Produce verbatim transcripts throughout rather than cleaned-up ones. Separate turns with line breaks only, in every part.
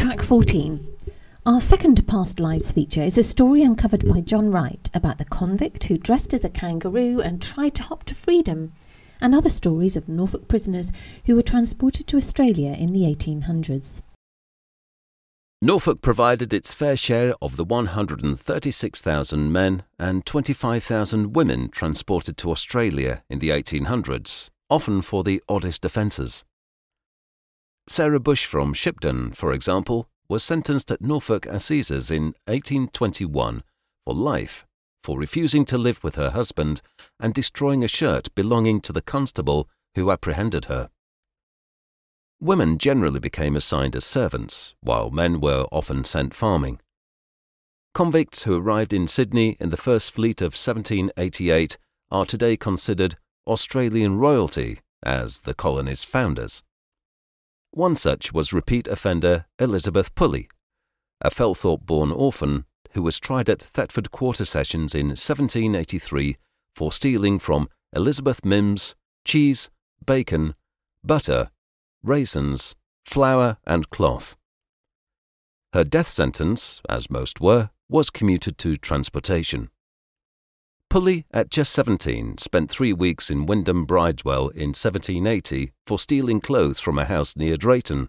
Track fourteen. Our second Past Lives feature is a story uncovered by John Wright about the convict who dressed as a kangaroo and tried to hop to freedom, and other stories of Norfolk prisoners who were transported to Australia in the eighteen hundreds.
Norfolk provided its fair share of the one hundred thirty-six thousand men and twenty-five thousand women transported to Australia in the eighteen hundreds, often for the oddest offences. Sarah Bush from Shipton, for example, was sentenced at Norfolk Assizes in eighteen twenty-one for life for refusing to live with her husband and destroying a shirt belonging to the constable who apprehended her. Women generally became assigned as servants, while men were often sent farming. Convicts who arrived in Sydney in the First Fleet of seventeen eighty-eight are today considered Australian royalty as the colony's founders. One such was repeat offender Elizabeth Pulley, a Felthorpe-born orphan who was tried at Thetford Quarter Sessions in seventeen eighty-three for stealing from Elizabeth Mims cheese, bacon, butter, raisins, flour and cloth. Her death sentence, as most were, was commuted to transportation. Pulley, at just seventeen, spent three weeks in Wyndham Bridewell in seventeen eighty for stealing clothes from a house near Drayton.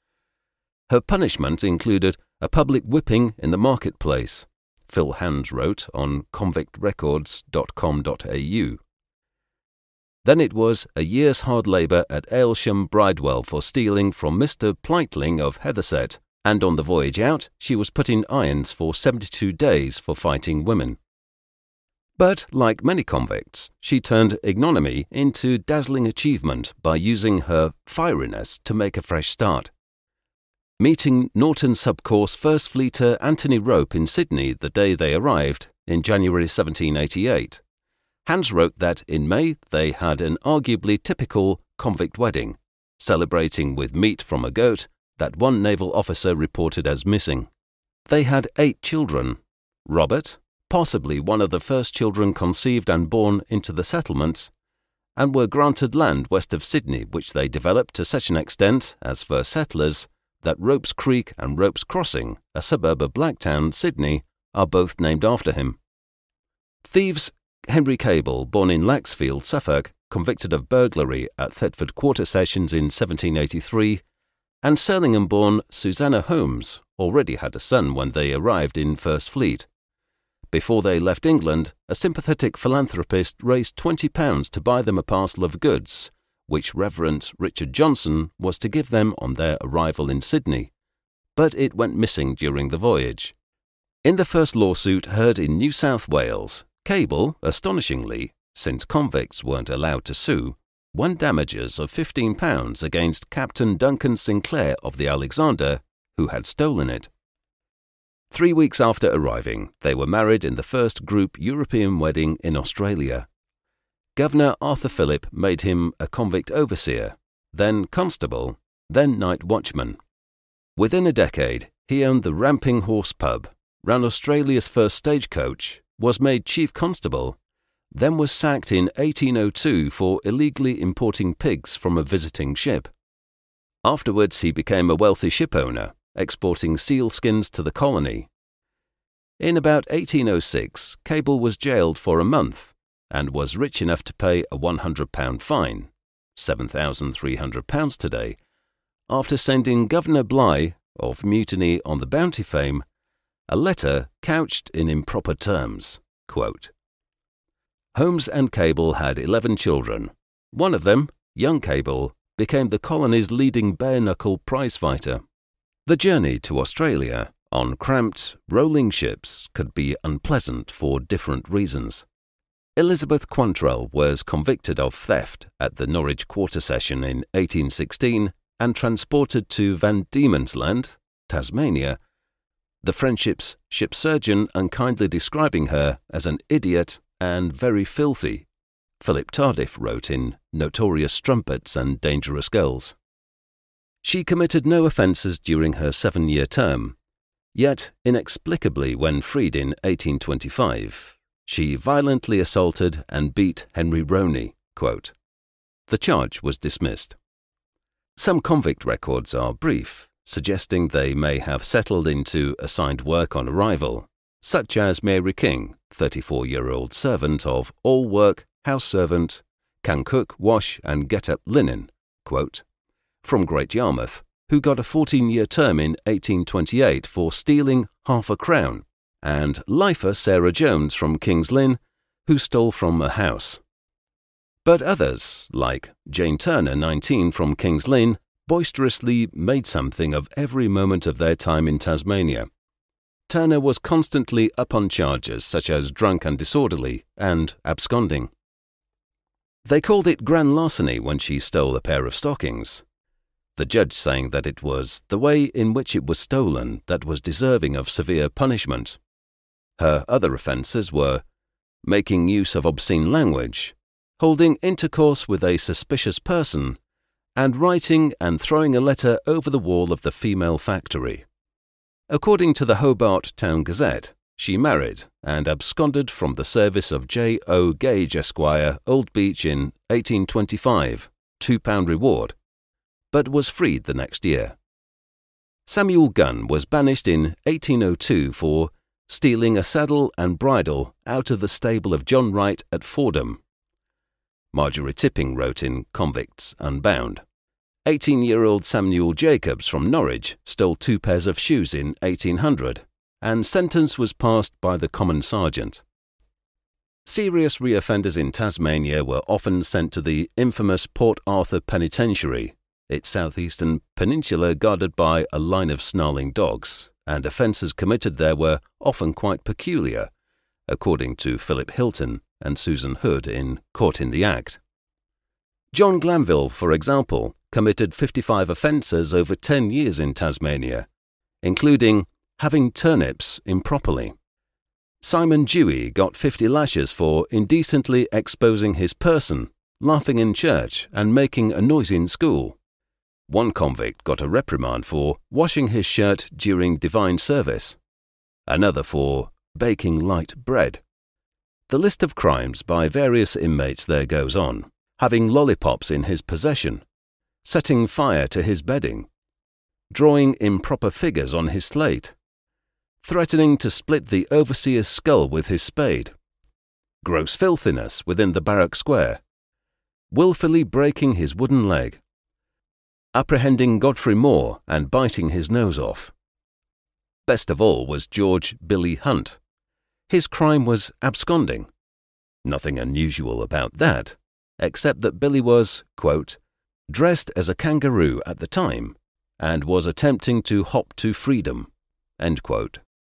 Her punishment included a public whipping in the marketplace, Phil Hands wrote on convict records dot com dot a u. Then it was a year's hard labour at Aylsham Bridewell for stealing from Mister Plightling of Heatherset, and on the voyage out she was put in irons for seventy-two days for fighting women. But, like many convicts, she turned ignominy into dazzling achievement by using her fieriness to make a fresh start. Meeting Norton Subcourse First Fleeter Anthony Rope in Sydney the day they arrived, in January seventeen eighty-eight, Hands wrote that in May they had an arguably typical convict wedding, celebrating with meat from a goat that one naval officer reported as missing. They had eight children. Robert, possibly one of the first children conceived and born into the settlement, and were granted land west of Sydney, which they developed to such an extent as first settlers that Ropes Creek and Ropes Crossing, a suburb of Blacktown, Sydney, are both named after him. Thieves Henry Cable, born in Laxfield, Suffolk, convicted of burglary at Thetford Quarter Sessions in seventeen eighty-three, and Surlingham-born Susanna Holmes already had a son when they arrived in First Fleet. Before they left England, a sympathetic philanthropist raised twenty pounds to buy them a parcel of goods, which Reverend Richard Johnson was to give them on their arrival in Sydney, but it went missing during the voyage. In the first lawsuit heard in New South Wales, Cable, astonishingly, since convicts weren't allowed to sue, won damages of fifteen pounds against Captain Duncan Sinclair of the Alexander, who had stolen it. Three weeks after arriving, they were married in the first group European wedding in Australia. Governor Arthur Phillip made him a convict overseer, then constable, then night watchman. Within a decade, he owned the Ramping Horse Pub, ran Australia's first stagecoach, was made chief constable, then was sacked in eighteen oh two for illegally importing pigs from a visiting ship. Afterwards he became a wealthy shipowner, exporting sealskins to the colony. In about eighteen oh six, Cable was jailed for a month and was rich enough to pay a one hundred pound fine, seven thousand three hundred pounds today, after sending Governor Bligh, of Mutiny on the Bounty fame, a letter couched in improper terms. Quote, Holmes and Cable had eleven children. One of them, young Cable, became the colony's leading bare-knuckle prizefighter. The journey to Australia on cramped, rolling ships could be unpleasant for different reasons. Elizabeth Quantrell was convicted of theft at the Norwich Quarter Session in eighteen sixteen and transported to Van Diemen's Land, Tasmania, the Friendship's ship surgeon unkindly describing her as an idiot and very filthy, Philip Tardif wrote in Notorious Strumpets and Dangerous Girls. She committed no offences during her seven-year term, yet inexplicably when freed in eighteen twenty-five, she violently assaulted and beat Henry Roney. Quote, The charge was dismissed. Some convict records are brief, suggesting they may have settled into assigned work on arrival, such as Mary King, thirty-four-year-old servant of all work, house servant, can cook, wash and get up linen, quote, from Great Yarmouth, who got a fourteen-year term in eighteen twenty-eight for stealing half a crown, and lifer Sarah Jones from King's Lynn, who stole from a house. But others, like Jane Turner, nineteen, from King's Lynn, boisterously made something of every moment of their time in Tasmania. Turner was constantly up on charges such as drunk and disorderly and absconding. They called it grand larceny when she stole a pair of stockings, the judge saying that it was the way in which it was stolen that was deserving of severe punishment. Her other offences were making use of obscene language, holding intercourse with a suspicious person, and writing and throwing a letter over the wall of the female factory. According to the Hobart Town Gazette, she married and absconded from the service of J O Gage Esquire, Old Beach in eighteen twenty-five, two pound reward, but was freed the next year. Samuel Gunn was banished in eighteen oh two for stealing a saddle and bridle out of the stable of John Wright at Fordham. Marjorie Tipping wrote in Convicts Unbound, eighteen-year-old Samuel Jacobs from Norwich stole two pairs of shoes in eighteen hundred, and sentence was passed by the common sergeant. Serious reoffenders in Tasmania were often sent to the infamous Port Arthur Penitentiary, its southeastern peninsula guarded by a line of snarling dogs, and offences committed there were often quite peculiar, according to Philip Hilton and Susan Hood in Caught in the Act. John Glanville, for example, committed fifty-five offences over ten years in Tasmania, including having turnips improperly. Simon Dewey got fifty lashes for indecently exposing his person, laughing in church and making a noise in school. One convict got a reprimand for washing his shirt during divine service, another for baking light bread. The list of crimes by various inmates there goes on, having lollipops in his possession, setting fire to his bedding, drawing improper figures on his slate, threatening to split the overseer's skull with his spade, gross filthiness within the barrack square, wilfully breaking his wooden leg, apprehending Godfrey Moore and biting his nose off. Best of all was George Billy Hunt. His crime was absconding. Nothing unusual about that, except that Billy was, quote, dressed as a kangaroo at the time and was attempting to hop to freedom, end quote.